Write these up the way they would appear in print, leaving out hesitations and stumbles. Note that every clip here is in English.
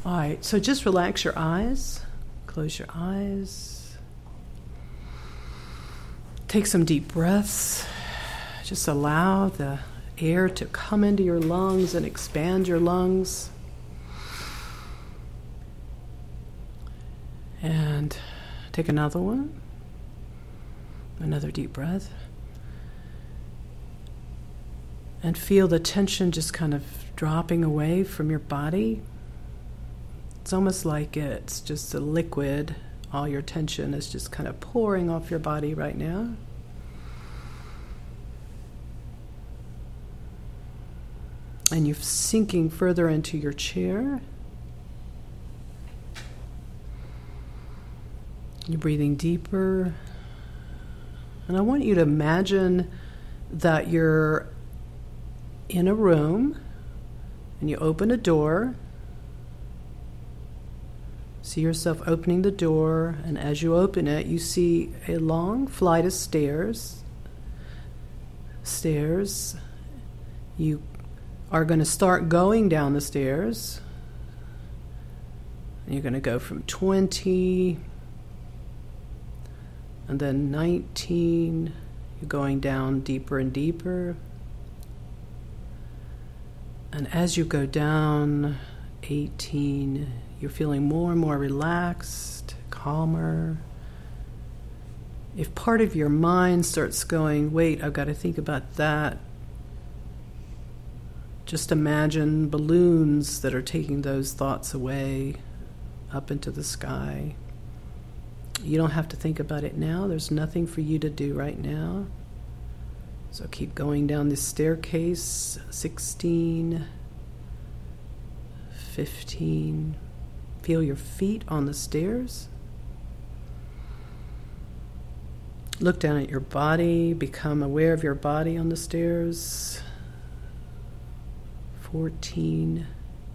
All right, so just relax your eyes. Close your eyes. Take some deep breaths. Just allow the air to come into your lungs and expand your lungs. And take another one. Another deep breath. And feel the tension just kind of dropping away from your body. It's almost like it's just a liquid. All your tension is just kind of pouring off your body right now. And you're sinking further into your chair. You're breathing deeper. And I want you to imagine that you're in a room and you open a door. See yourself opening the door, and as you open it, you see a long flight of stairs. You are going to start going down the stairs. And you're going to go from 20, and then 19. You're going down deeper and deeper. And as you go down 18, you're feeling more and more relaxed, calmer. If part of your mind starts going, wait, I've got to think about that, just imagine balloons that are taking those thoughts away up into the sky. You don't have to think about it now. There's nothing for you to do right now. So keep going down this staircase. 16, 15. Feel your feet on the stairs. Look down at your body. Become aware of your body on the stairs. 14.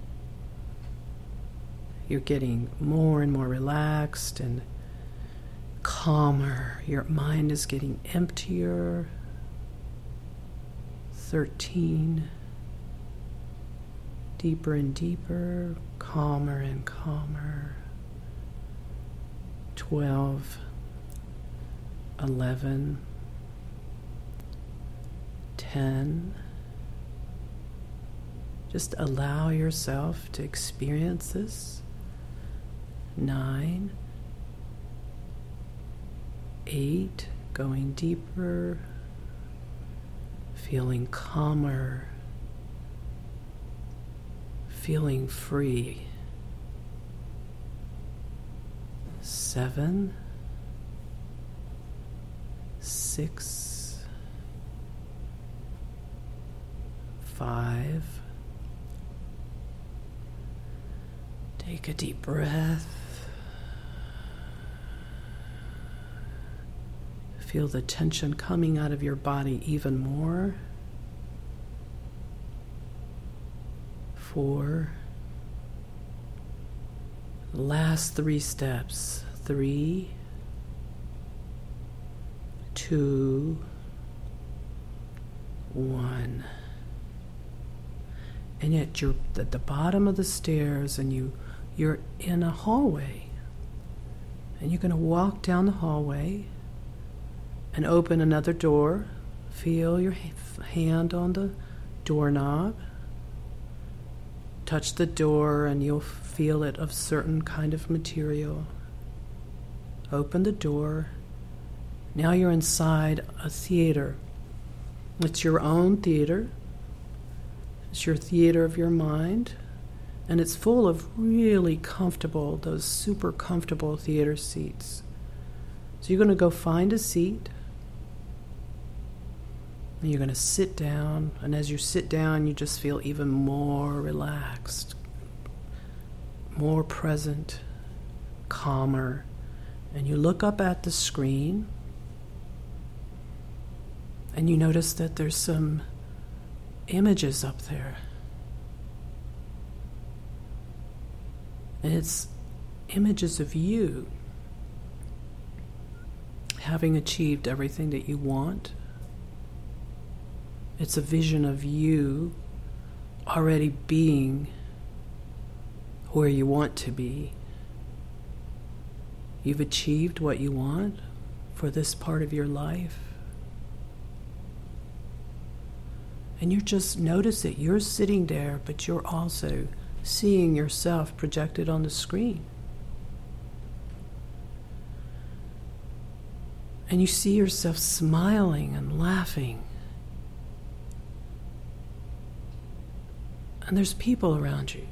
You're getting more and more relaxed and calmer. Your mind is getting emptier. 13. Deeper and deeper, calmer and calmer. 12, 11, 10. Just allow yourself to experience this. 9, 8, going deeper, feeling calmer, feeling free. 7, 6, 5. Take a deep breath. Feel the tension coming out of your body even more. 4. Last 3 steps. 3, 2, 1. And yet you're at the bottom of the stairs and you're in a hallway. And you're going to walk down the hallway and open another door. Feel your hand on the doorknob. Touch the door and you'll feel it of certain kind of material. Open the door. Now you're inside a theater. It's your own theater. It's your theater of your mind. And it's full of really comfortable, those super comfortable theater seats. So you're going to go find a seat. And you're going to sit down. And as you sit down, you just feel even more relaxed, more present, calmer. And you look up at the screen. And you notice that there's some images up there. And it's images of you having achieved everything that you want. It's a vision of you already being where you want to be. You've achieved what you want for this part of your life. And you just notice that you're sitting there, but you're also seeing yourself projected on the screen. And you see yourself smiling and laughing. And there's people around you.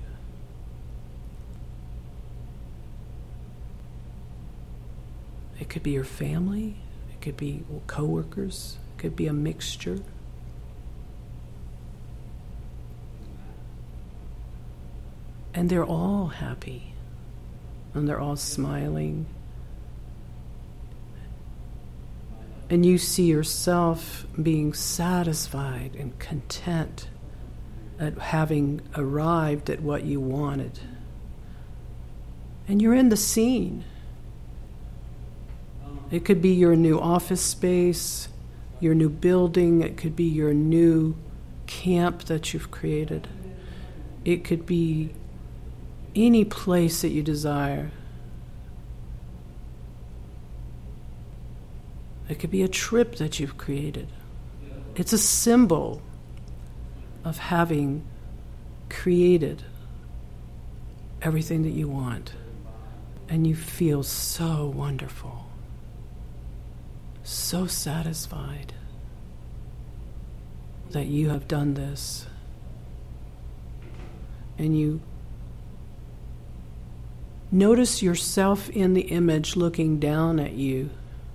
It could be your family, it could be coworkers, it could be a mixture. And they're all happy, and they're all smiling. And you see yourself being satisfied and content at having arrived at what you wanted. And you're in the scene. It could be your new office space, your new building. It could be your new camp that you've created. It could be any place that you desire. It could be a trip that you've created. It's a symbol of having created everything that you want. And you feel so wonderful, so satisfied that you have done this. And you notice yourself in the image looking down at you.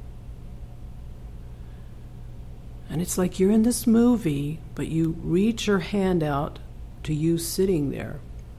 And it's like you're in this movie, but you reach your hand out to you sitting there.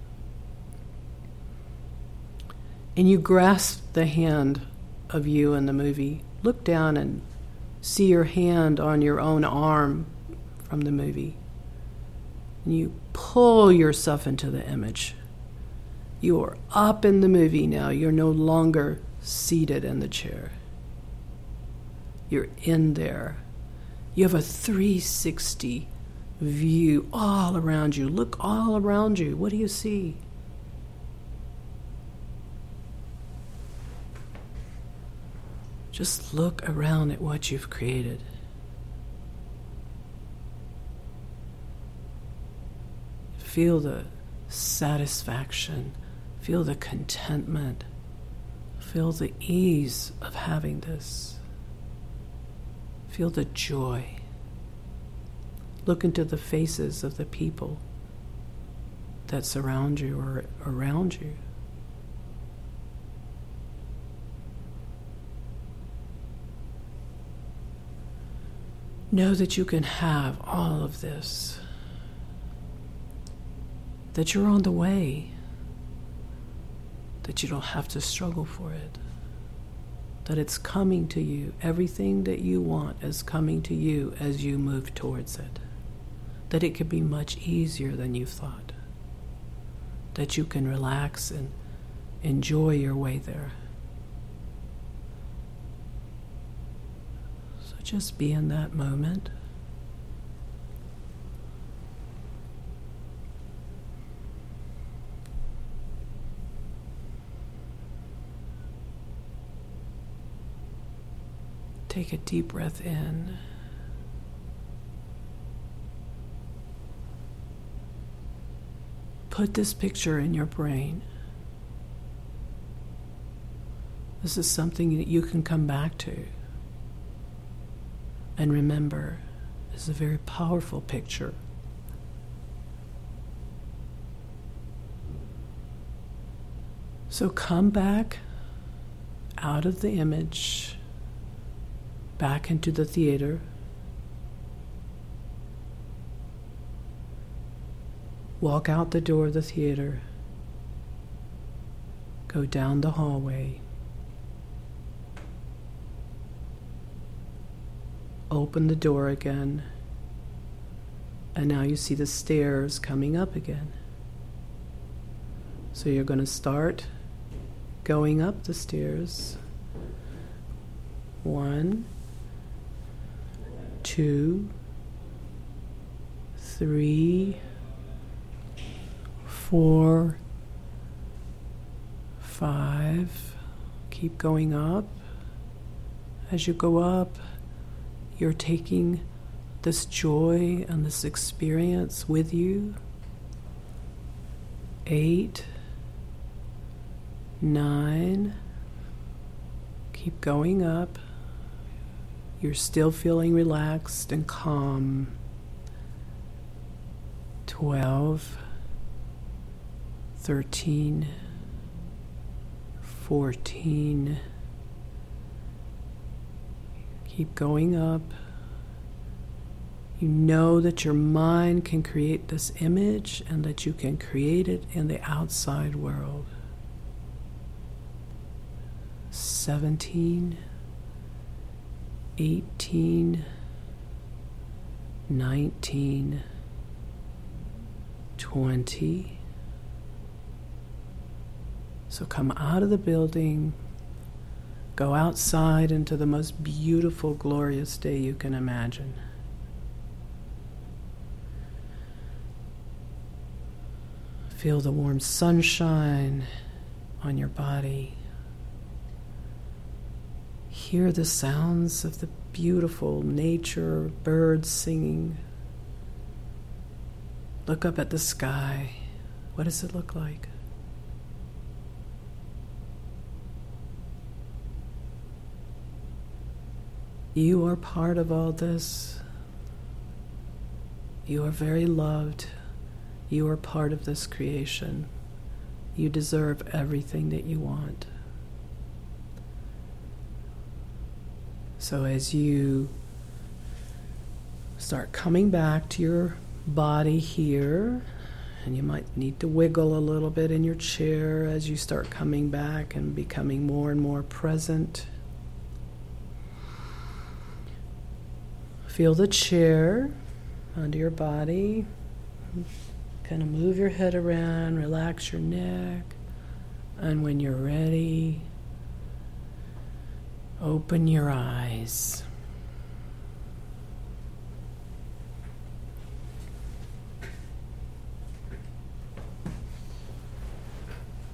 And you grasp the hand of you in the movie. Look down and see your hand on your own arm from the movie. And you pull yourself into the image. You are up in the movie now. You're no longer seated in the chair. You're in there. You have a 360 view all around you. Look all around you. What do you see? Just look around at what you've created. Feel the satisfaction. Feel the contentment. Feel the ease of having this. Feel the joy. Look into the faces of the people that surround you or around you. Know that you can have all of this. That you're on the way. That you don't have to struggle for it. That it's coming to you. Everything that you want is coming to you as you move towards it. That it could be much easier than you thought. That you can relax and enjoy your way there. So just be in that moment. Take a deep breath in. Put this picture in your brain. This is something that you can come back to. And remember, it's a very powerful picture. So come back out of the image, back into the theater. Walk out the door of the theater. Go down the hallway. Open the door again. And now you see the stairs coming up again. So you're going to start going up the stairs. 1, 2, 3, 4, 5. Keep going up. As you go up, you're taking this joy and this experience with you. 8, 9. Keep going up. You're still feeling relaxed and calm. 12, 13, 14. Keep going up. You know that your mind can create this image and that you can create it in the outside world. 17, 18, 19, 20. So come out of the building, go outside into the most beautiful, glorious day you can imagine. Feel the warm sunshine on your body. Hear the sounds of the beautiful nature, birds singing. Look up at the sky. What does it look like? You are part of all this. You are very loved. You are part of this creation. You deserve everything that you want. So as you start coming back to your body here, and you might need to wiggle a little bit in your chair as you start coming back and becoming more and more present. Feel the chair under your body. Kind of move your head around, relax your neck, and when you're ready, open your eyes.